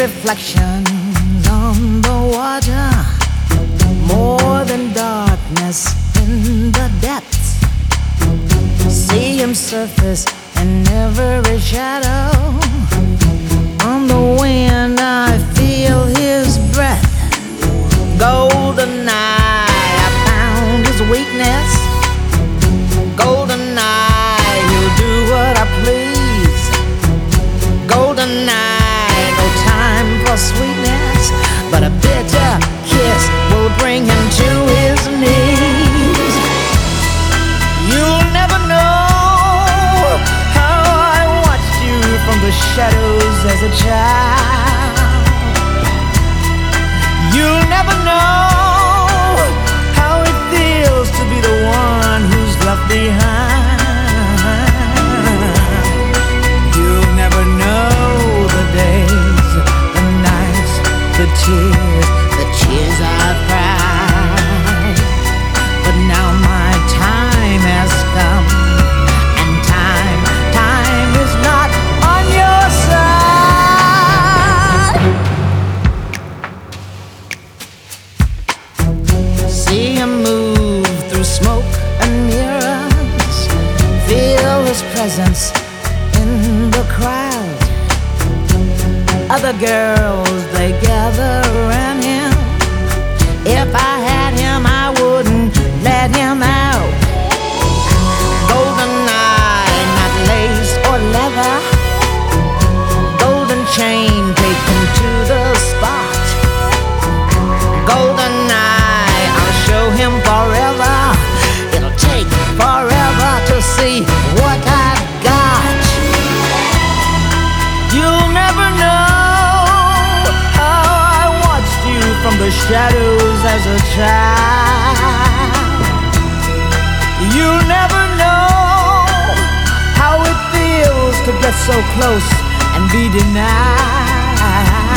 reflections on the water, more than darkness in the depths. See him surface in every shadow. On the wind I feel his breath. Golden eye, I found his weakness. Golden eye, he'll do what I please. Golden eye, no time for sweetness, but a bitter kiss will bring him to his knees. You'll never know how I watched you from the shadows as a child. You'll never know how it feels to be the one who's left behind. You'll never know the days, the nights, the tears I've cried. But now my time has come, and time is not on your side. See him move through smoke and mirrors, feel his presence in the crowd. Other girls, they gather around him. If I had him, I wouldn't let him out. Golden eye, not lace or leather. Golden chain, take him to the spot. Golden eye, I'll show him forever. It'll take forever to see what I've got. You'll never know how I watched you from the shadows as a child. You'll never know how it feels to get so close and be denied.